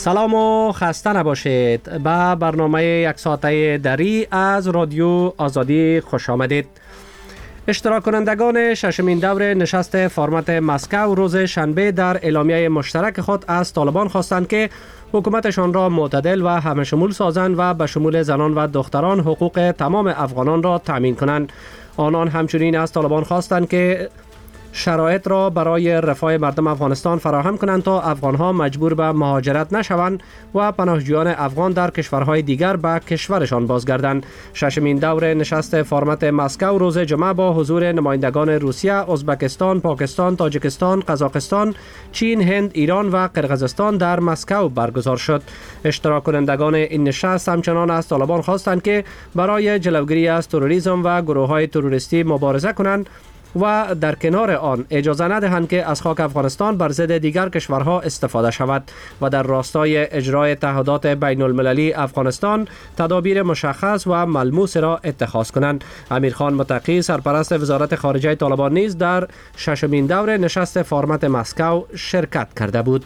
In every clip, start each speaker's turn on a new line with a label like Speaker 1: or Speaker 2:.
Speaker 1: سلام و خسته نباشید. به برنامه یک ساعته دری از رادیو آزادی خوش آمدید. اشتراک کنندگان ششمین دور نشست فرمت مسکو روز شنبه در اعلامیه مشترک خود از طالبان خواستند که حکومتشان را معتدل و همه شمول سازند و به شمول زنان و دختران حقوق تمام افغانان را تامین کنند. آنان همچنین از طالبان خواستند که شرایط را برای رفاه مردم افغانستان فراهم کنند تا افغانها مجبور به مهاجرت نشوند و پناهجویان افغان در کشورهای دیگر به کشورشان بازگردند. ششمین دور نشست فرمت مسکو روز جمعه با حضور نمایندگان روسیه، ازبکستان، پاکستان، تاجیکستان، قزاقستان، چین، هند، ایران و قرقیزستان در مسکو برگزار شد. اشتراک کنندگان این نشست همچنان از طالبان خواستند که برای جلوگیری از تروریسم و گروه‌های تروریستی مبارزه کنند و در کنار آن اجازه ندهند که از خاک افغانستان بر ضد دیگر کشورها استفاده شود و در راستای اجرای تعهدات بین المللی افغانستان تدابیر مشخص و ملموس را اتخاذ کنند. امیرخان متقی سرپرست وزارت خارجه طالبان نیز در ششمین دور نشست فرمت مسکو شرکت کرده بود.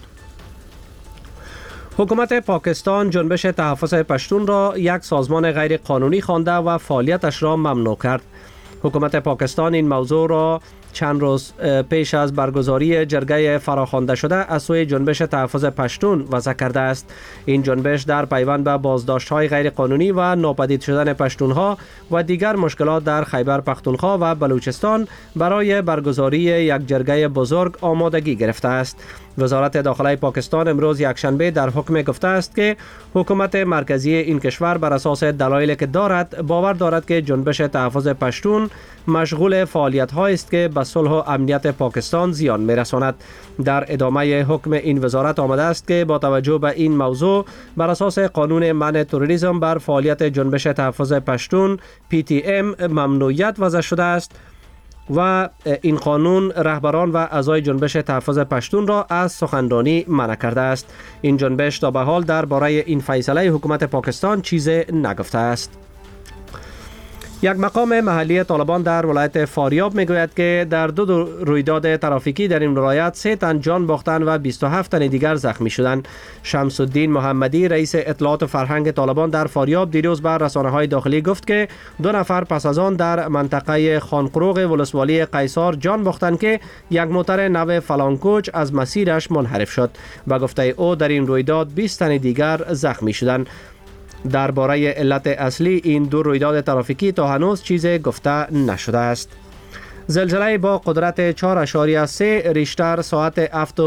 Speaker 1: حکومت پاکستان جنبش تحفظ پشتون را یک سازمان غیر قانونی خوانده و فعالیتش را ممنوع کرد. حکومت پاکستان این موضوع را چند روز پیش از برگزاری جرگه فراخوانده شده از سوی جنبش تحفظ پشتون وضع کرده است. این جنبش در پیوند به بازداشت‌های غیر قانونی و ناپدید شدن پشتونها و دیگر مشکلات در خیبر پختونخوا و بلوچستان برای برگزاری یک جرگه بزرگ آمادگی گرفته است. وزارت داخله پاکستان امروز یکشنبه در حکم گفته است که حکومت مرکزی این کشور بر اساس دلایلی که دارد باور دارد که جنبش تحفظ پشتون مشغول فعالیت‌هایی است که به صلح و امنیت پاکستان زیان می‌رساند. در ادامه حکم این وزارت آمده است که با توجه به این موضوع بر اساس قانون منع تروریسم بر فعالیت جنبش تحفظ پشتون PTM ممنوعیت وضع شده است و این قانون رهبران و اعضای جنبش تحفظ پشتون را از سخنرانی منع کرده است. این جنبش تا به حال درباره این فیصله حکومت پاکستان چیزی نگفته است. یک مقام محلی طالبان در ولایت فاریاب میگوید که در دو رویداد ترافیکی در این ولایت 3 تن جان باختند و 27 تن دیگر زخمی شدند. شمس الدین محمدی رئیس اطلاعات و فرهنگ طالبان در فاریاب دیروز بر رسانه‌های داخلی گفت که 2 نفر پس از آن در منطقه خانقروغ ولسوالی قیصار جان باختند که یک موتر نو فلانکوچ از مسیرش منحرف شد. به گفته او در این رویداد 20 تن دیگر زخمی شدند. درباره علت اصلی این دو رویداد ترافیکی تا هنوز چیزی گفته نشده است. زلزله با قدرت 4.3 ریشتر ساعت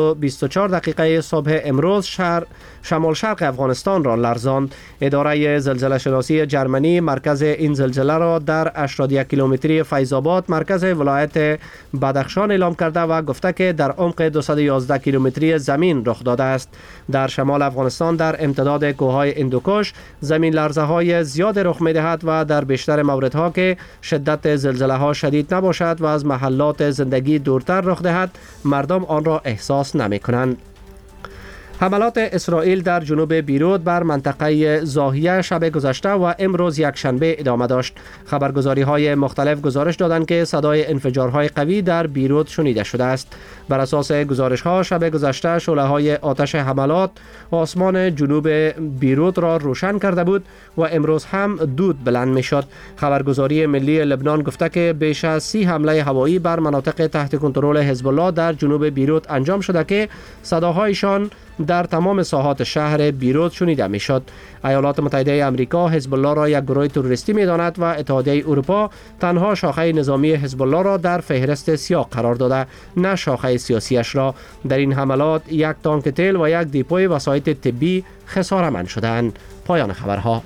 Speaker 1: 7:24 صبح امروز شمال شرق افغانستان را لرزاند. اداره زلزله شناسی جرمنی مرکز این زلزله را در 81 کیلومتری فیض‌آباد مرکز ولایت بدخشان اعلام کرده و گفته که در عمق 211 کیلومتری زمین رخ داده است. در شمال افغانستان در امتداد کوههای هندوکش زمین لرزه های زیاد رخ می دهد و در بیشتر موردها که شدت زلزله ها شدید نباشد و از محلات زندگی دورتر رخ دهد مردم آن را احساس نمی کنند. حملات اسرائیل در جنوب بیروت بر منطقه زاهیه شب گذشته و امروز یک شنبه ادامه داشت. خبرگزاری های مختلف گزارش دادند که صدای انفجارهای قوی در بیروت شنیده شده است. بر اساس گزارش ها شب گذشته شعله های آتش حملات آسمان جنوب بیروت را روشن کرده بود و امروز هم دود بلند می شد. خبرگزاری ملی لبنان گفته که بیش از 30 حمله هوایی بر مناطق تحت کنترل حزب الله در جنوب بیروت انجام شده که صداهایشان در تمام ساحات شهر بیروت شنیده می شد. ایالات متحده آمریکا حزب الله را یک گروه تروریستی می داند و اتحادیه اروپا تنها شاخه نظامی حزب الله را در فهرست سیاه قرار داده، نه شاخه سیاسیش را. در این حملات یک تانک تیل و یک دیپوی وسایط طبی خساره‌مند شدند. پایان خبرها.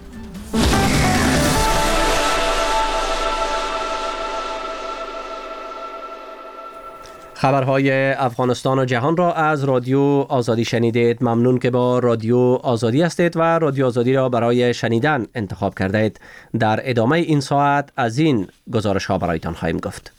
Speaker 1: خبرهای افغانستان و جهان را از رادیو آزادی شنیدید. ممنون که با رادیو آزادی هستید و رادیو آزادی را برای شنیدن انتخاب کردید. در ادامه این ساعت از این گزارش ها برایتان خواهیم گفت.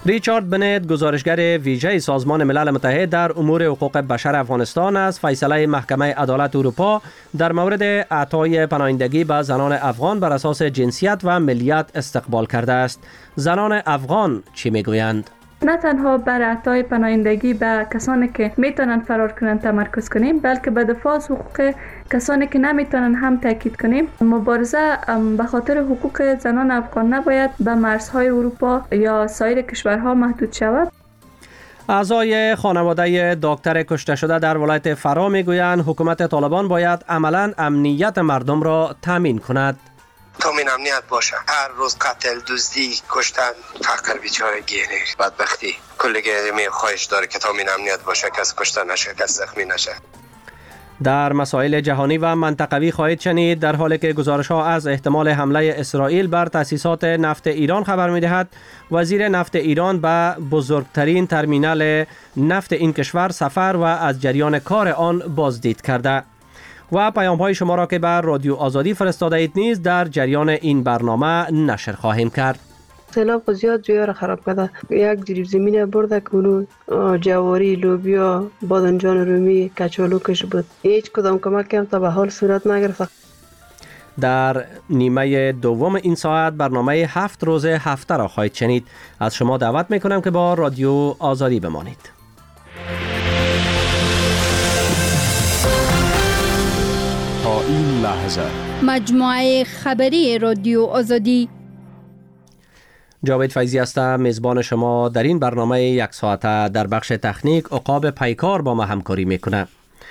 Speaker 1: ریچارد بنت، گزارشگر ویژه سازمان ملل متحد در امور حقوق بشر افغانستان، از فیصله محکمه عدالت اروپا در مورد اعطای پناهندگی به زنان افغان بر اساس جنسیت و ملیت استقبال کرده است. زنان افغان چی میگویند؟
Speaker 2: نه تنها بر اعطای پناهندگی به کسانی که میتونن فرار کنند تمرکز کنیم، بلکه به دفاع از حقوق کسانی که نمیتونن هم تاکید کنیم. مبارزه به خاطر حقوق زنان افغان نباید به مرزهای اروپا یا سایر کشورها محدود شود.
Speaker 1: اعضای خانواده دکتر کشته شده در ولایت فرا میگویند حکومت طالبان باید عملاً امنیت مردم را تامین کند.
Speaker 3: تامین امنیت باشه. هر روز قتل، دزدی، کشتن، فقر، بیچارگی، بدبختی. کلیگه می خواهش داره که تامین امنیت باشه، کس کشته نشه، کس زخمی نشه.
Speaker 1: در مسائل جهانی و منطقوی خواهید شنید در حالی که گزارش‌ها از احتمال حمله اسرائیل بر تأسیسات نفت ایران خبر می‌دهد. وزیر نفت ایران به بزرگترین ترمینال نفت این کشور سفر و از جریان کار آن بازدید کرده. و پیام‌های شما را که بر رادیو آزادی فرستاده اید نیز در جریان این برنامه نشر خواهیم کرد.
Speaker 4: سیلاب زیاد جویا را خراب کرده. یک جریب زمین برده که جواری، لوبیا، بادنجان رومی، کچالو کش بود. هیچ کدام کمک هم تا به حال صورت نگرفت.
Speaker 1: در نیمه دوم این ساعت برنامه 7 روز هفته را خواهید شنید. از شما دعوت میکنم که با رادیو آزادی بمانید.
Speaker 5: تا این لحظه
Speaker 6: مجموعه خبری رادیو آزادی.
Speaker 1: جاوید فیضی هستم، میزبان شما در این برنامه یک ساعته. در بخش تکنیک عقاب پیکار با ما همکاری میکنه.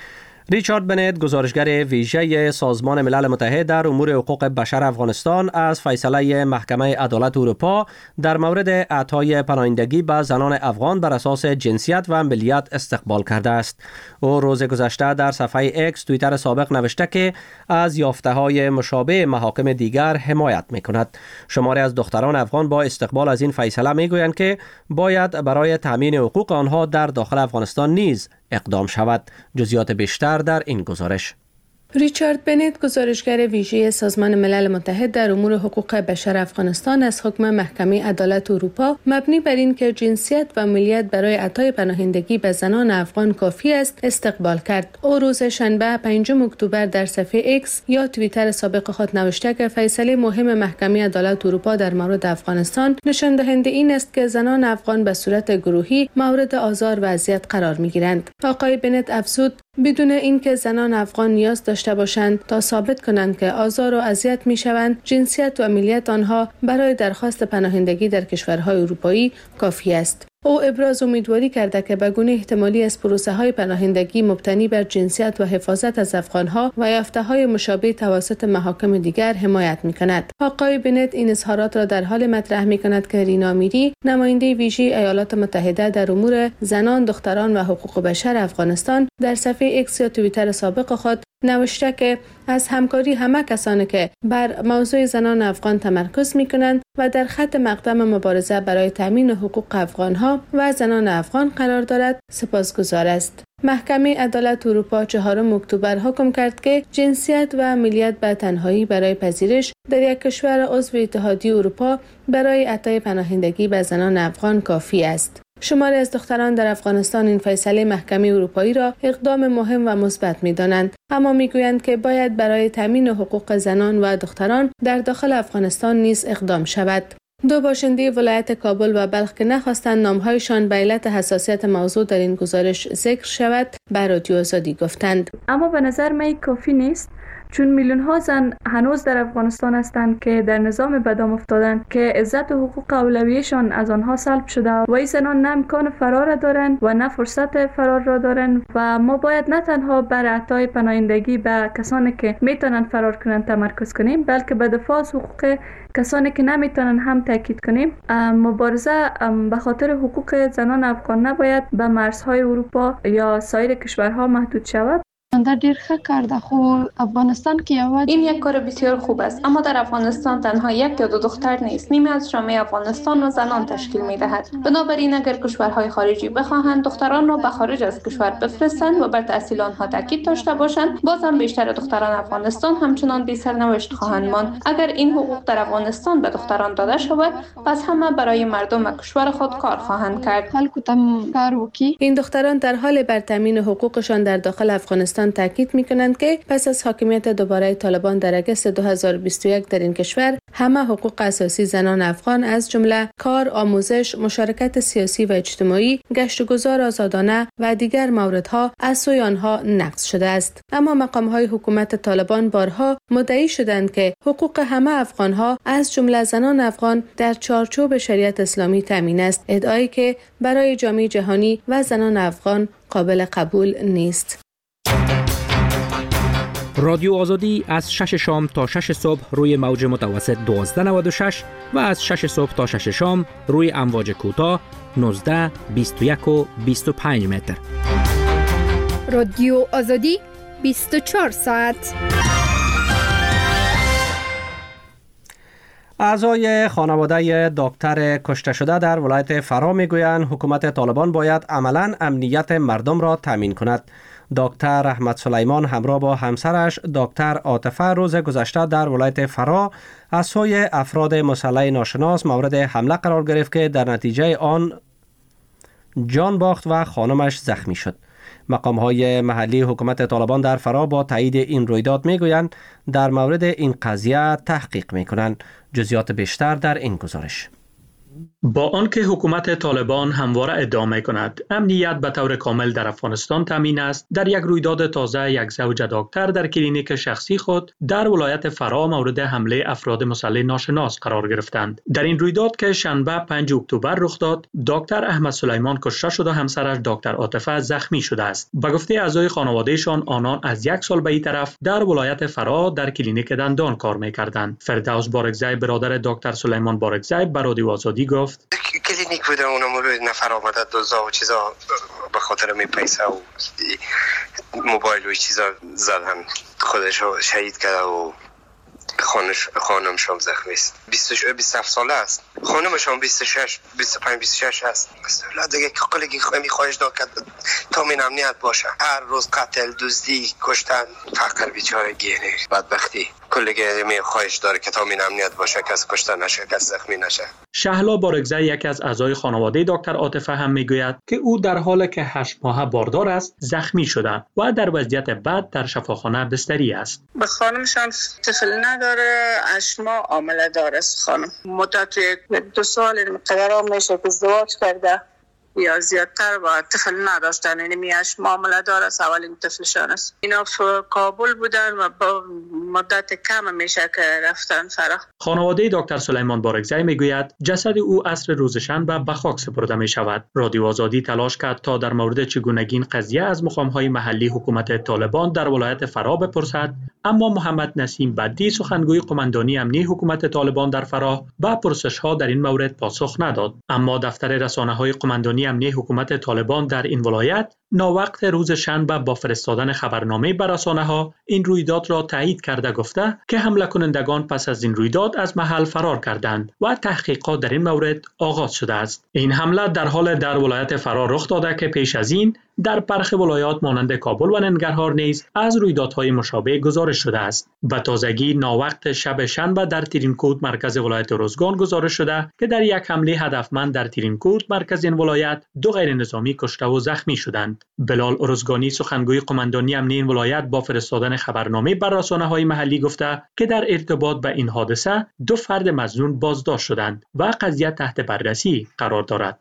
Speaker 1: ریچارد بنت، گزارشگر ویژه سازمان ملل متحد در امور حقوق بشر افغانستان، از فیصله محکمه عدالت اروپا در مورد اعطای پناهندگی به زنان افغان بر اساس جنسیت و ملیت استقبال کرده است. او روز گذشته در صفحه اکس توییتر سابق نوشته که از یافته‌های مشابه محاکم دیگر حمایت می‌کند. شماری از دختران افغان با استقبال از این فیصله می‌گویند که باید برای تامین حقوق آنها در داخل افغانستان نیز اقدام شود. جزئیات بیشتر در این گزارش.
Speaker 7: ریچارد بنت، گزارشگر ویژه سازمان ملل متحد در امور حقوق بشر افغانستان، از حکم محکمه عدالت اروپا مبنی بر این که جنسیت و ملیت برای اعطای پناهندگی به زنان افغان کافی است استقبال کرد. او روز شنبه 5 اکتبر در صفحه ایکس یا توییتر سابق خود نوشته که فیصله مهم محکمه عدالت اروپا در مورد افغانستان نشان دهنده این است که زنان افغان به صورت گروهی مورد آزار و اذیت قرار می‌گیرند. آقای بنت افزود بدون اینکه زنان افغان نیاز داشته باشند تا ثابت کنند که آزار و اذیت می‌شوند، جنسیت و ملیت آنها برای درخواست پناهندگی در کشورهای اروپایی کافی است. او ابراز امیدواری کرده که به گونه احتمالی از پروسه‌های پناهندگی مبتنی بر جنسیت و حفاظت از افغان‌ها و یافته‌های مشابه توسط محاکم دیگر حمایت می‌کند. آقای بنت این اظهارات را در حال مطرح می‌کند که رینا میری، نماینده ویژه ایالات متحده در امور زنان، دختران و حقوق بشر افغانستان، در صفحه ایکس یا توییتر سابق خود نوشته که از همکاری همه کسانی که بر موضوع زنان افغان تمرکز می‌کنند و در خط مقدم مبارزه برای تامین حقوق افغان‌ها و زنان افغان قرار دارد سپاسگزار است. محکمه عدالت اروپا 4 اکتبر حکم کرد که جنسیت و ملیت به تنهایی برای پذیرش در یک کشور عضو اتحادیه اروپا برای اعطای پناهندگی به زنان افغان کافی است. شماری از دختران در افغانستان این فیصله محکمه اروپایی را اقدام مهم و مثبت می‌دانند، اما می‌گویند که باید برای تامین حقوق زنان و دختران در داخل افغانستان نیز اقدام شود. 2 باشنده ولایت کابل و بلخ که نخواستند نام‌هایشان به علت حساسیت موضوع در این گزارش ذکر شود، به رادیو آزادی گفتند.
Speaker 2: اما به نظر من کافی نیست، چون میلیون ها زن هنوز در افغانستان هستند که در نظام بدام افتادند که عزت و حقوق اولویه‌شان از آنها سلب شده و این زنان نه امکان فرار دارند و نه فرصت فرار را دارند و ما باید نه تنها بر اعطای پناهندگی به کسانی که میتونن فرار کنند تمرکز کنیم، بلکه به دفاع از حقوق کسانی که نمیتونن هم تاکید کنیم. مبارزه به خاطر حقوق زنان افغان نباید به مرزهای اروپا یا سایر کشورها محدود شود.
Speaker 8: در دیر ښه کرده خو افغانستان که
Speaker 9: این یک کار بسیار خوب است، اما در افغانستان تنها یک یا دو دختر نیست، نیمی از جامعه افغانستان و زنان تشکیل می‌دهد. بنابراین اگر کشورهای خارجی بخواهند دختران را به خارج از کشور بفرستند و بر تحصیل آنها تاکید داشته باشند، بازم بیشتر دختران افغانستان همچنان بی سرنوشت خواهند ماند. اگر این حقوق در افغانستان به دختران داده شود، پس همه برای مردم کشور خود کار خواهند کرد.
Speaker 7: این دختران در حال بر تامین حقوقشان در داخل افغانستان تاکید می‌کنند که پس از حاکمیت دوباره طالبان در اگست 2021 در این کشور، همه حقوق اساسی زنان افغان از جمله کار، آموزش، مشارکت سیاسی و اجتماعی، گشت و گذار آزادانه و دیگر موردها از سوی آنها نقض شده است. اما مقام‌های حکومت طالبان بارها مدعی شدند که حقوق همه افغان‌ها از جمله زنان افغان در چارچوب شریعت اسلامی تامین است، ادعایی که برای جامعه جهانی و زنان افغان قابل قبول نیست.
Speaker 10: رادیو آزادی از 6 شام تا 6 صبح روی موج متوسط 1296 و از 6 صبح تا 6 شام روی امواج کوتاه 19، 21 و 25 متر.
Speaker 6: رادیو آزادی 24 ساعت.
Speaker 1: اعضای خانواده دکتر کشته شده در ولایت فرا میگویند حکومت طالبان باید عملاً امنیت مردم را تامین کند. دکتر احمد سلیمان همراه با همسرش دکتر عاطفه روز گذشته در ولایت فرا از سوی افراد مسلح ناشناس مورد حمله قرار گرفت که در نتیجه آن جان باخت و خانمش زخمی شد. مقام‌های محلی حکومت طالبان در فرا با تایید این رویداد میگویند در مورد این قضیه تحقیق میکنند. جزئیات بیشتر در این گزارش.
Speaker 11: با آنکه حکومت طالبان همواره ادعا می‌کند امنیت به طور کامل در افغانستان تامین است، در یک رویداد تازه یک زوج دکتر در کلینیک شخصی خود در ولایت فرا مورد حمله افراد مسلح ناشناس قرار گرفتند. در این رویداد که شنبه 5 اکتبر رخ داد، دکتر احمد سلیمان کشته شد و همسرش دکتر عاطفه زخمی شده است. به گفته اعضای خانوادهشان، آنان از یک سال به این طرف در ولایت فرا در کلینیک دندان کار می‌کردند. فردوس بارکزی برادر دکتر سلیمان بارکزی به رادیو آزادی گفت:
Speaker 3: کلینیک بوده، اونم روی نفر آمده دوزا و چیزا به خاطر می پیسه و موبایل و چیزا زدن، خودش رو شهید کرده و خانمش هم زخمی است. 27 ساله است. خانمش هم 26 25 26 است. دیگه کلی خمی خواهش داد که تامین امنیت باشه. هر روز قتل، دزدی، کشتن، فقر بیچاره گیره، بدبختی. کلی می خواهش داره که تامین امنیت باشه، کس کشته نشه، کس زخمی نشه.
Speaker 11: شهلا بارکزی یکی از اعضای خانواده دکتر عاطفه هم میگوید که او در حالی که 8 ماه باردار است زخمی شده و در وضعیت بد در شفاخانه بستری است.
Speaker 12: به خانمش هم طفل نداره، 8 ماه حامله داره است. خانم مدت 2 سال مقدار میشه که ازدواج کرده یا زیادتر و طفل نداشتن، یعنی 8 ماه حامله داره است. اولین طفلشان است. اینا کابل بودن و با مدت کم میشه که رفتن فرا.
Speaker 11: خانواده دکتر سلیمان بارکزی میگوید جسد او عصر روز شنبه به خاک سپرده می شود. رادیو آزادی تلاش کرد تا در مورد چگونگی این قضیه از مقام‌های محلی حکومت طالبان در ولایت فرا بپرسد، اما محمد نسیم بدی سخنگوی قماندانی امنی حکومت طالبان در فرا به پرسش‌ها در این مورد پاسخ نداد. اما دفتر رسانه‌های قماندانی امنی حکومت طالبان در این ولایت ناوقت روز شنبه با فرستادن خبرنامه به رسانه‌ها این رویداد را تایید کرده گفته که حمله کنندگان پس از این رویداد از محل فرار کردند و تحقیقات در این مورد آغاز شده است. این حمله در حال در ولایت فرا رخ داده که پیش از این در برخی ولایات مانند کابل و ننگرهار نیز از رویدادهای مشابه گزارش شده است. به تازگی ناوقت شب شنبه در ترینکوت مرکز ولایت روزگان گزارش شده که در یک حمله هدفمند در ترینکوت مرکز این ولایت 2 غیر نظامی کشته و زخمی شدند. بلال روزگانی سخنگوی قماندانی امنی این ولایت با فرستادن خبرنامه بر رسانه‌های محلی گفته که در ارتباط به این حادثه 2 فرد مظنون بازداشت شدند و قضیه تحت بررسی قرار دارد.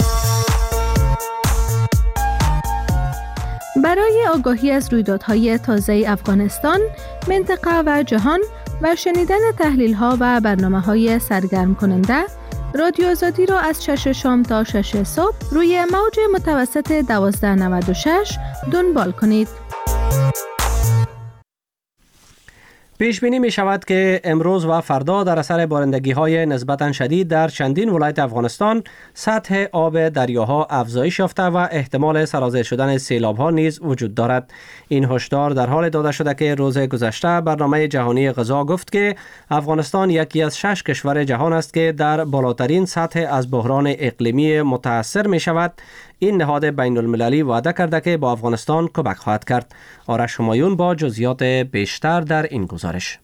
Speaker 7: برای آگاهی از رویدادهای تازه افغانستان، منطقه و جهان و شنیدن تحلیل‌ها و برنامه‌های سرگرم کننده، رادیو آزادی را از 6 شام تا 6 صبح روی موج متوسط 1296 دنبال کنید.
Speaker 1: پیش بینی می شود که امروز و فردا در اثر بارندگی های نسبتاً شدید در چندین ولایت افغانستان سطح آب دریاها افزایش یافته و احتمال سرازیر شدن سیلاب ها نیز وجود دارد. این هشدار در حال داده شده که روز گذشته برنامه جهانی غذا گفت که افغانستان یکی از 6 کشور جهان است که در بالاترین سطح از بحران اقلیمی متاثر می شود. این نهاد بین المللی وعده کرده که با افغانستان کمک خواهد کرد. آرش همایون با جزئیات بیشتر در این گزارش.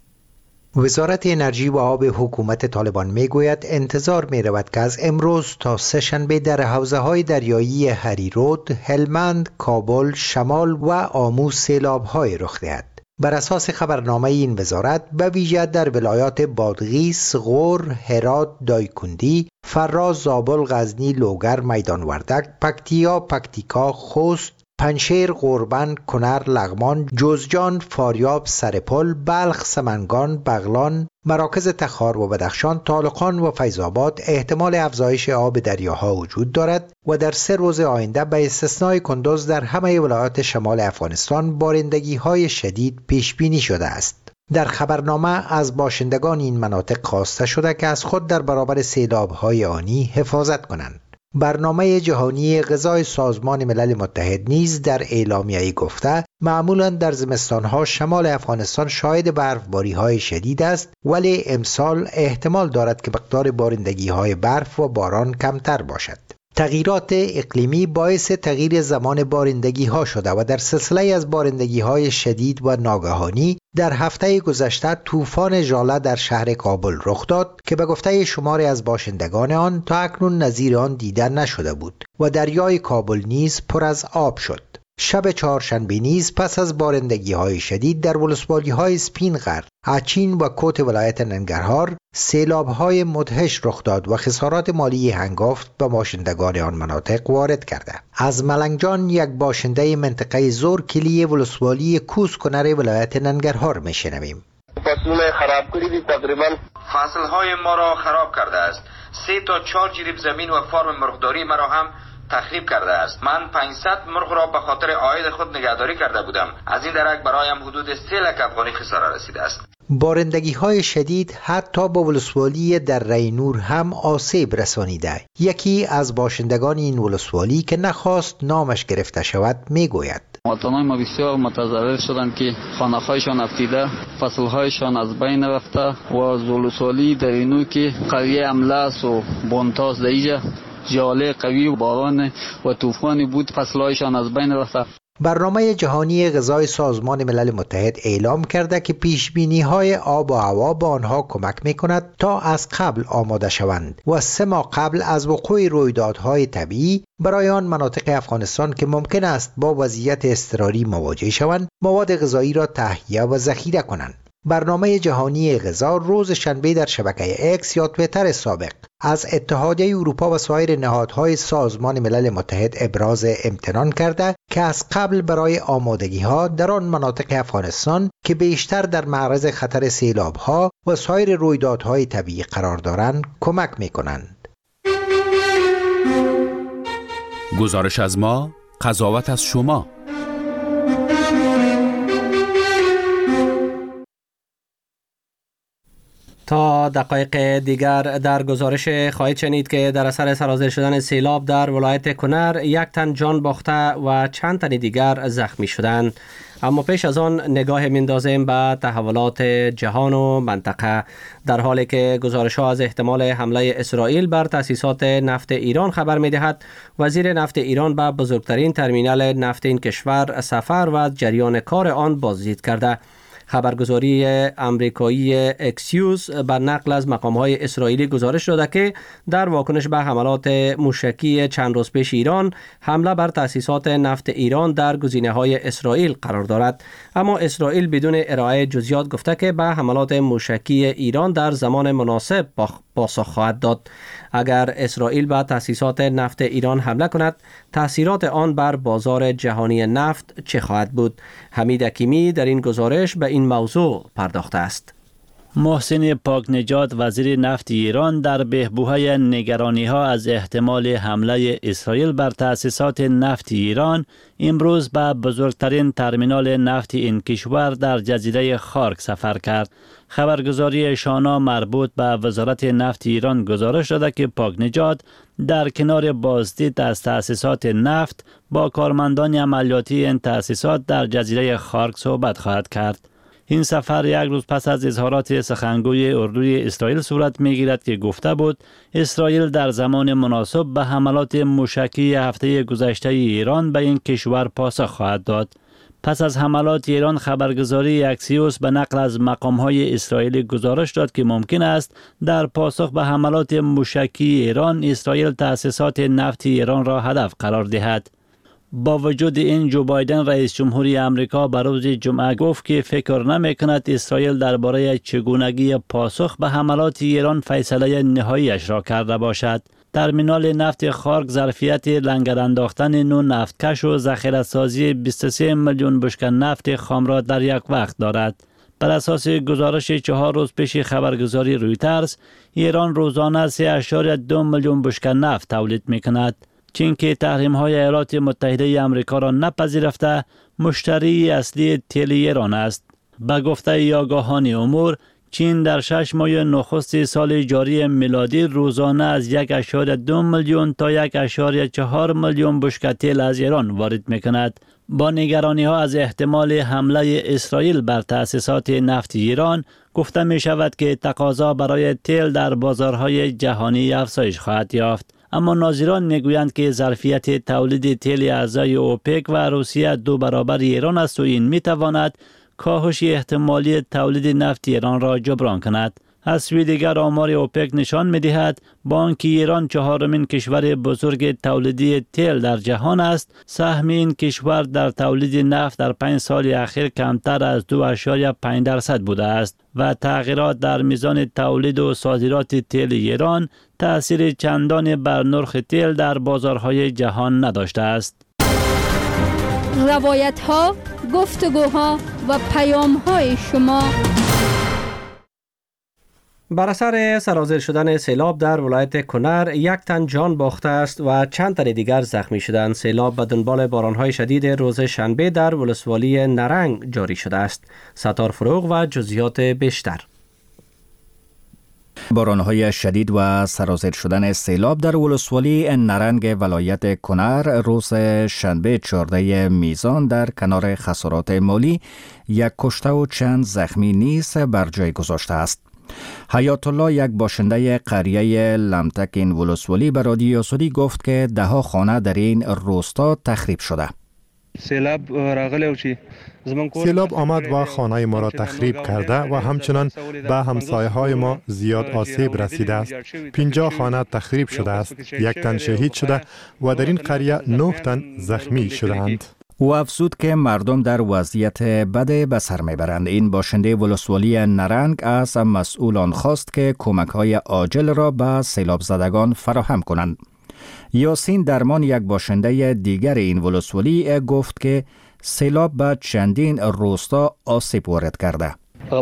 Speaker 13: وزارت انرژی و آب حکومت طالبان میگوید انتظار می رود که از امروز تا سه شنبه در حوزه‌های دریایی هریرود، هلمند، کابل، شمال و آمو سیلاب‌های رخ دهد. بر اساس خبرنامه این وزارت به ویژه در ولایات بادغیس، غور، هرات، دایکندی، فرا، زابل، غزنی، لوگر، میدان وردک، پکتیا، پکتیکا، خوست، پنشیر، قربن، کنر، لغمان، جوزجان، فاریاب، سرپل، بلخ، سمنگان، بغلان، مراکز تخار و بدخشان، طالقان و فیض‌آباد احتمال افزایش آب دریاها وجود دارد و در 3 روز آینده به استثنای کندوز در همه ولایات شمال افغانستان بارندگی‌های شدید پیش بینی شده است. در خبرنامه از باشندگان این مناطق خواسته شده که از خود در برابر سیلاب‌های آنی حفاظت کنند. برنامه جهانی غذای سازمان ملل متحد نیز در اعلامیه‌ای گفته معمولاً در زمستان‌ها شمال افغانستان شاهد برفباری‌های شدید است، ولی امسال احتمال دارد که مقدار بارندگی‌های برف و باران کمتر باشد. تغییرات اقلیمی باعث تغییر زمان بارندگی‌ها شده و در سلسله از بارندگی‌های شدید و ناگهانی در هفته گذشته طوفان ژاله در شهر کابل رخ داد که به گفته شماری از باشندگان آن تا اکنون نظیر آن دیده نشده بود و دریای کابل نیز پر از آب شد. شب چهارشنبه نیز پس از بارندگی‌های شدید در ولسوالی‌های سپینغر، اچین و کوت ولایت ننگرهار سیلاب‌های مدهش رخ داد و خسارات مالی هنگفت به باشندگان آن مناطق وارد کرده. از ملنگجان یک باشنده منطقه زورکلی ولسوالی کوس کنر ولایت ننگرهار میشنویم.
Speaker 14: فصلونه خراب کردی، تقریبا فصل‌های ما را خراب کرده است. 3 تا 4 جریب زمین و فارم مرغداری مرا هم تخریب کرده است. من 500 مرغ را به خاطر عاید خود نگهداری کرده بودم. از این درک برایم حدود 3 لک افغانی خساره رسیده است.
Speaker 13: بارندگی‌های شدید حتی با ولسوالی در رینور هم آسیب رسانیده. یکی از باشندگان این ولسوالی که نخواست نامش گرفته شود میگوید:
Speaker 15: مواطنان ما بسیار متضرر شدند که خانه‌هایشان افتیده، فصل‌هایشان از بین رفته و ولسوالی در اینو که قوی املاس و بونتاس دیجا جاله قوی و باران و طوفانی بود، فصل‌هایشان از بین رفته.
Speaker 13: برنامه جهانی غذای سازمان ملل متحد اعلام کرده که پیشبینی‌های آب و هوا به آنها کمک می‌کند تا از قبل آماده شوند و 3 ماه قبل از وقوع رویدادهای طبیعی برای آن مناطق افغانستان که ممکن است با وضعیت اضطراری مواجه شوند مواد غذایی را تهیه و ذخیره کنند. برنامه جهانی غذا روز شنبه در شبکه اکس یا توییتر سابق از اتحادیه اروپا و سایر نهادهای سازمان ملل متحد ابراز امتنان کرده که از قبل برای آمادگی‌ها در آن مناطق افغانستان که بیشتر در معرض خطر سیلاب‌ها و سایر رویدادهای طبیعی قرار دارند کمک می‌کنند.
Speaker 5: گزارش از ما، قضاوت از شما.
Speaker 1: تا دقایق دیگر در گزارش خواهید شنید که در اثر سرازیر شدن سیلاب در ولایت کنر 1 تن جان باخته و چند تن دیگر زخمی شدند. اما پیش از آن نگاه میندازیم به تحولات جهان و منطقه، در حالی که گزارش‌ها از احتمال حمله اسرائیل بر تأسیسات نفت ایران خبر می‌دهد. وزیر نفت ایران به بزرگترین ترمینال نفت این کشور سفر و جریان کار آن بازدید کرده. خبرگزاری امریکایی اکسیوس بر نقل از مقام‌های اسرائیلی گزارش داده که در واکنش به حملات موشکی چند روز پیش ایران، حمله بر تأسیسات نفت ایران در گزینه‌های اسرائیل قرار دارد. اما اسرائیل بدون ارائه جزئیات گفته که به حملات موشکی ایران در زمان مناسب پاسخ خواهد داد. اگر اسرائیل به تأسیسات نفت ایران حمله کند، تأثیرات آن بر بازار جهانی نفت چه خواهد بود؟ حمید حکیمی در این گزارش به این موضوع پرداخته است.
Speaker 16: محسن پاکنژاد وزیر نفت ایران در بحبوحه نگرانی‌ها از احتمال حمله اسرائیل بر تأسیسات نفت ایران امروز به بزرگترین ترمینال نفت این کشور در جزیره خارک سفر کرد. خبرگزاری شانا مربوط به وزارت نفت ایران گزارش داده که پاکنژاد در کنار بازدید از تأسیسات نفت با کارمندان عملیاتی این تأسیسات در جزیره خارک صحبت خواهد کرد. این سفر یک روز پس از اظهارات سخنگوی اردوی اسرائیل صورت می‌گیرد که گفته بود اسرائیل در زمان مناسب به حملات موشکی هفته گذشته ایران به این کشور پاسخ خواهد داد. پس از حملات ایران خبرگزاری اکسیوس به نقل از مقام‌های اسرائیلی گزارش داد که ممکن است در پاسخ به حملات موشکی ایران اسرائیل تأسیسات نفت ایران را هدف قرار دهد. با وجود این جو بایدن رئیس جمهوری آمریکا بر روز جمعه گفت که فکر نمی‌کند اسرائیل درباره چگونگی پاسخ به حملات ایران فیصله نهایی‌اش را کرده باشد. ترمینال نفت خارک ظرفیت لنگر انداختن 9 نفتکش و ذخیره‌سازی 23 میلیون بشکه نفت خام را در یک وقت دارد. بر اساس گزارش 4 روز پیش خبرگزاری رویترز، ایران روزانه 3.2 میلیون بشکه نفت تولید می‌کند. چین که تحریم‌های ایالات متحده آمریکا را نپذیرفته، مشتری اصلی تیل ایران است. به گفته آگاهان امور، چین در 6 ماه نخست سال جاری میلادی روزانه از 1.2 میلیون تا 1.4 میلیون بشکه تیل از ایران وارد می‌کند. با نگرانی‌ها از احتمال حمله اسرائیل بر تأسیسات نفت ایران، گفته می‌شود که تقاضا برای تیل در بازارهای جهانی افزایش خواهد یافت. اما ناظران میگویند که ظرفیت تولید تیل اعضای اوپک و روسیه 2 برابر ایران است و این میتواند کاهش احتمالی تولید نفت ایران را جبران کند. از سوی دیگر آمار اوپک نشان می‌دهد با آنکه ایران 4مین کشور بزرگ تولیدی تیل در جهان است، سهم این کشور در تولید نفت در 5 سال اخیر کمتر از 2.5% بوده است و تغییرات در میزان تولید و صادرات تیل ایران تأثیر چندانی بر نرخ تیل در بازارهای جهان نداشته است.
Speaker 6: روایت‌ها، گفتگوها و پیام‌های شما.
Speaker 1: بر اثر سرازیر شدن سیلاب در ولایت کنر 1 تن جان باخته است و چند تن دیگر زخمی شدند. سیلاب به دنبال بارانهای شدید روز شنبه در ولسوالی نرنگ جاری شده است. ستار فروغ و جزئیات بیشتر.
Speaker 17: بارانهای شدید و سرازیر شدن سیلاب در ولسوالی نرنگ ولایت کنر روز شنبه 14 میزان در کنار خسارات مالی 1 کشته و چند زخمی نیز بر جای گذاشته است. حیات الله، یک باشنده قریه لمتک این ولسوالی، به رادیو آزادی گفت که 10 خانه در این روستا تخریب شده.
Speaker 18: سیلاب آمد و خانه ما را تخریب کرده و همچنان به همسایه های ما زیاد آسیب رسیده است. 50 خانه تخریب شده است. 1 تن شهید شده و در این قریه 9 تن زخمی شدند.
Speaker 17: او افزود که مردم در وضعیت بد به سر میبرند. این باشنده ولسوالی نرنگ از مسئولان خواست که کمک‌های عاجل را به سیلاب زدگان فراهم کنند. یاسین درمان، یک باشنده دیگر این ولسوالی، گفت که سیلاب به چندین روستا آسیب وارد کرده.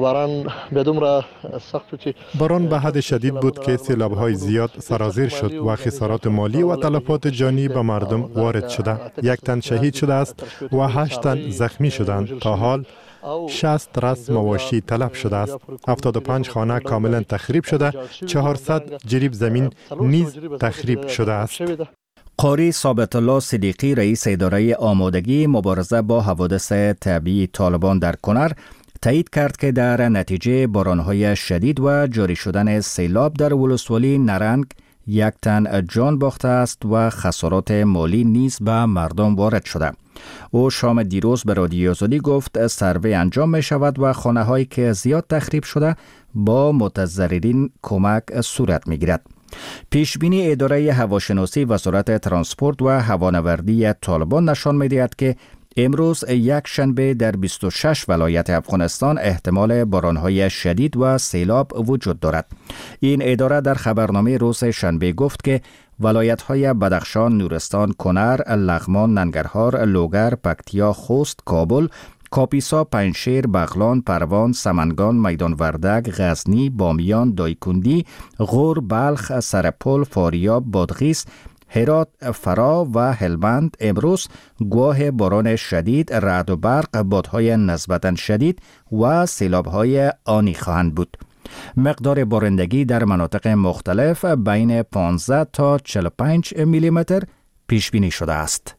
Speaker 18: باران به حد شدید بود که سیلاب‌های زیاد سرازیر شد و خسارات مالی و تلفات جانی به مردم وارد شده. 1 تن شهید شده است و 8 تن زخمی شدند. تا حال 60 رأس مواشی تلف شده است. 75 خانه کاملا تخریب شده. 400 جریب زمین نیز تخریب شده است.
Speaker 17: قاری ثابت الله صدیقی، رئیس اداره آمادگی مبارزه با حوادث طبیعی طالبان در کنر، تایید کرد که در نتیجه بارانهای شدید و جاری شدن سیلاب در ولسوالی نرنگ 1 تن جان باخته است و خسارات مالی نیز به مردم وارد شده. او شام دیروز به رادیو آزادی گفت سروی انجام می شود و خانه هایی که زیاد تخریب شده با متضررین کمک صورت می گیرد. پیشبینی اداره هواشناسی وزارت ترانسپورت و هوانوردی طالبان نشان می دهد که امروز 1 شنبه در 26 ولایت افغانستان احتمال بارانهای شدید و سیلاب وجود دارد. این اداره در خبرنامه روز شنبه گفت که ولایت‌های بدخشان، نورستان، کنر، لغمان، ننگرهار، لوگر، پکتیا، خوست، کابل، کاپیسا، پنجشیر، بغلان، پروان، سمنگان، میدان وردک، غزنی، بامیان، دایکندی، غور، بلخ، سرپل، فاریاب، بادغیس، هرات، فرا و هلمند امروز گواه باران شدید، رعد و برق، بادهای نسبتاً شدید و سیلاب‌های آنی خواهند بود. مقدار بارندگی در مناطق مختلف بین 15 تا 45 میلیمتر پیش بینی شده است.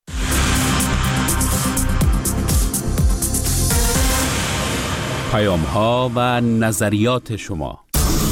Speaker 5: پیام‌ها و نظریات شما.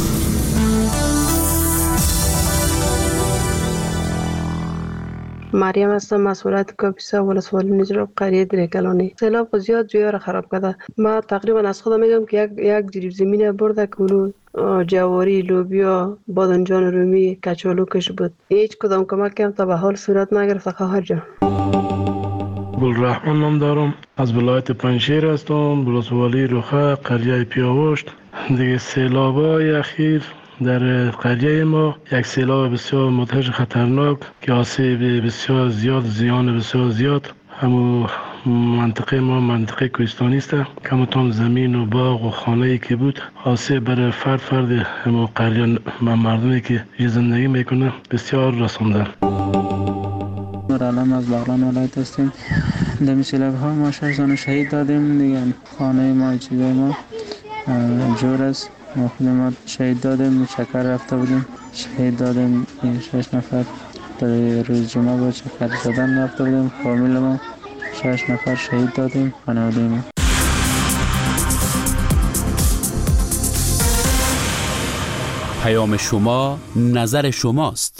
Speaker 4: مریم هستم، مسئولیت کاپیسا ولسوالی نجراب قریه دریکلانی. سیلاب زیاد جویا را خراب کرده. ما تقریبا از خودم میگم که یک جریب زمین برده که جواری، لوبیا، بادنجان رومی، کچالو کش بود. هیچ کدام کمک هم تا به حال صورت نگرفته خواهر جان.
Speaker 19: گلرحمان نام دارم، از ولایت پنجشیر هستم، ولسوالی روخه قریه پیاوشت. دیگه سیلاب‌های اخیر در قریه ما یک سیلاب بسیار مدهش خطرناک که آسیب بسیار زیاد، زیان بسیار زیاد. همون منطقه ما منطقه کوهستانی است، کمتون زمین و باغ و خانه‌ای که بود آسیب برای فرد همون قریه مردمی که زندگی میکنه بسیار رسانده.
Speaker 20: علم از بغلان ولایت هستیم. در سیلاب ها ما 6 زن شهید دادیم دیگه. خانه ما چیزای ما جور است. ما خود ما شهید دادیم، شکر رفته بودیم شهید دادیم. 6 نفر در روز جمعه با شکر زدن رفته بودیم. فامیل ما 6 نفر شهید دادیم. خانواده ما.
Speaker 5: پیام شما نظر شماست.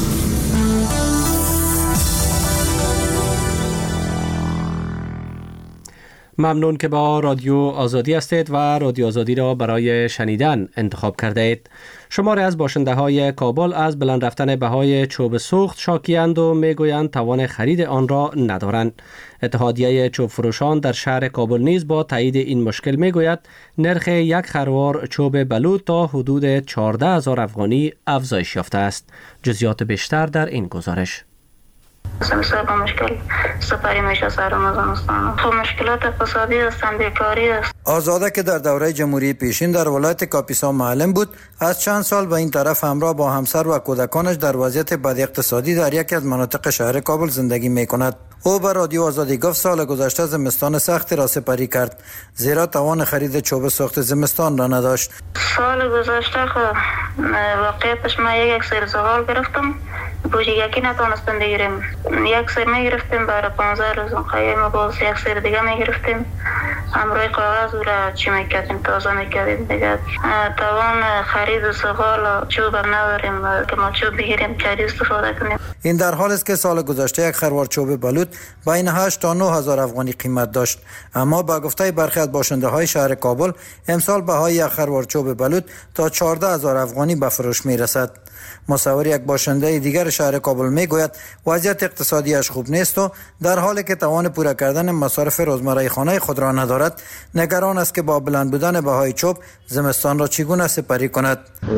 Speaker 1: ممنون که با رادیو آزادی هستید و رادیو آزادی را برای شنیدن انتخاب کرده اید. شماری از باشنده های کابل از بلند رفتن بهای چوب سوخت شاکیند و میگویند توان خرید آن را ندارند. اتحادیه چوب فروشان در شهر کابل نیز با تایید این مشکل میگوید نرخ یک خروار چوب بلوط تا حدود 14,000 افغانی افزایش یافته است. جزئیات بیشتر در این گزارش.
Speaker 21: سمسر با مشکل سپری میشه سر افغانستان. خب مشکلات اقتصادی هستند، بیکاری است.
Speaker 22: آزاده که در دوره جمهوری پیشین در ولایت کاپیسا معلم بود، از چند سال به این طرف همراه با همسر و کودکانش در وضعیت بد اقتصادی در یکی از مناطق شهر کابل زندگی میکند. او به رادیو آزادی گفت سال گذشته زمستان سختی را سپری کرد، زیرا توان خرید چوب سوخت زمستان را نداشت.
Speaker 21: سال گذشته واقعیتش ما یک سر زغال گرفتم، بوجیگی نتونستم بگیریم. یک سر میگرفتیم برای 15 روز، قیم باز یک سر دیگه میگرفتیم، همراه کاغذ را چی میکردیم تازه میکردیم دیگه. توان خرید زغال چوب نداریم که ما چوب بگیریم چری استفاده کنیم.
Speaker 22: این در حال است که سال گذشته یک خروار چوب بلوط بین 8 تا 9,000 افغانی قیمت داشت، اما با گفته برخی از باشنده های شهر کابل امسال بهای یک خروار چوب بلوط تا 14,000 افغانی به فروش میرسد. مصور یک باشنده دیگر شهر کابل میگوید وضعیت اقتصادیش خوب نیست و در حالی که توان پورا کردن مصارف روزمره خانه خود را ندارد، نگران است که با بلند بودن بهای چوب زمستان را چگونه سپری کند.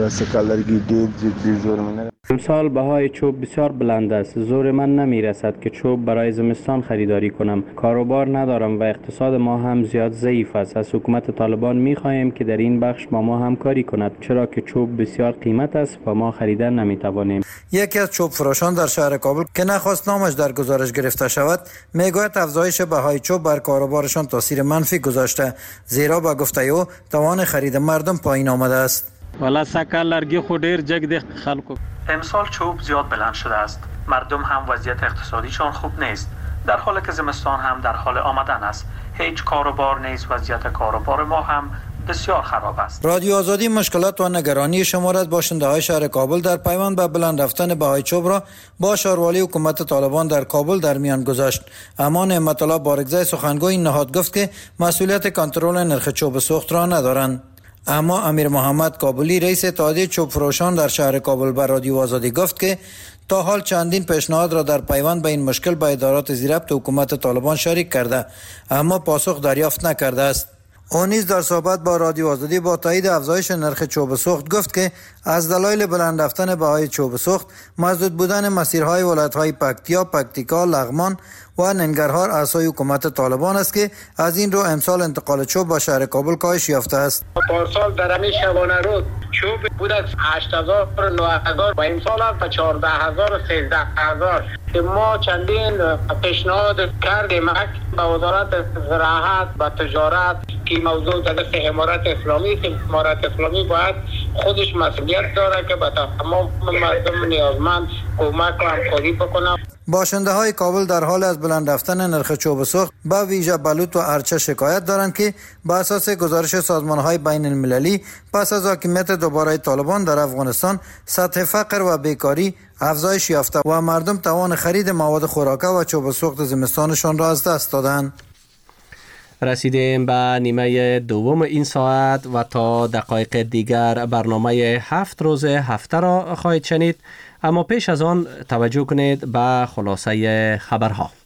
Speaker 23: امسال بهای چوب بسیار بلند است، زور من نمیرسد که چوب برای زمستان خریداری کنم. کاروبار ندارم و اقتصاد ما هم زیاد ضعیف است. از حکومت طالبان میخواهیم که در این بخش با ما همکاری کند، چرا که چوب بسیار قیمت است و ما خریدن نمیتوانیم.
Speaker 22: یکی از چوب فروشان در شهر کابل که نخواست نامش در گزارش گرفته شود میگوید افزایش بهای چوب بر کاروبارشان تاثیر منفی گذاشته، زیرا با گفته او توان خرید مردم پایین آمده است.
Speaker 20: والا سکل لرگی خود دیر جگ ده خلکو.
Speaker 11: امسال چوب زیاد بلند شده است. مردم هم وضعیت اقتصادیشان خوب نیست، در حالی که زمستان هم در حال آمدن است. هیچ کاروبار نیست، وضعیت کاروبار ما هم بسیار خراب است.
Speaker 22: رادیو آزادی مشکلات و نگرانی شمار از باشنده های شهر کابل در پیوند به بلند رفتن بهای چوب را با شاروالی حکومت طالبان در کابل در میان گذاشت، اما نعمت الله بارگزای سخنگوی این نهاد گفت که مسئولیت کنترل نرخ چوب سوخت را ندارند. اما امیر محمد کابلی رئیس اتحادیه چوب فروشان در شهر کابل بر رادیو آزادی گفت که تا حال چندین پیشنهاد را در پیوند به این مشکل با ادارات زیربط حکومت طالبان شریک کرده، اما پاسخ دریافت نکرده است. او نیز در صحبت با رادیو آزادی با تایید افزایش نرخ چوب سوخت گفت که از دلایل بلند رفتن بهای چوب سوخت، مسدود بودن مسیرهای ولایت‌های پکتیا، پکتیکا، لغمان و ننگرهار عصای حکومت طالبان است که از این رو امسال انتقال چوب با شهر کابل کاهش یافته است.
Speaker 2: پارسال در همین شبانه روز چوب بود از 8000 و 9000 و امسال است تا 14000 و 13000 که ما چندین پیشنهاد کردیم به وزارت زراعت و تجارت که موضوع در دست امارت اسلامی که امارت اسلامی باید خودش مسئولیت داره که به تمام مردم نیازمند کمک و همکاری بکنه.
Speaker 22: باشنده های کابل در حال از بلند رفتن نرخ چوب سوخت به ویژه بلوط و ارچه شکایت دارند که بر اساس گزارش سازمان های بین المللی پس از حاکمیت دوباره طالبان در افغانستان سطح فقر و بیکاری افزایش یافته و مردم توان خرید مواد خوراکه و چوب سوخت زمستانشان را از دست دادند.
Speaker 1: رسیدیم به نیمه دوم این ساعت و تا دقایق دیگر برنامه 7 روز هفته را خواهید شنید، اما پیش از آن توجه کنید به خلاصه خبرها.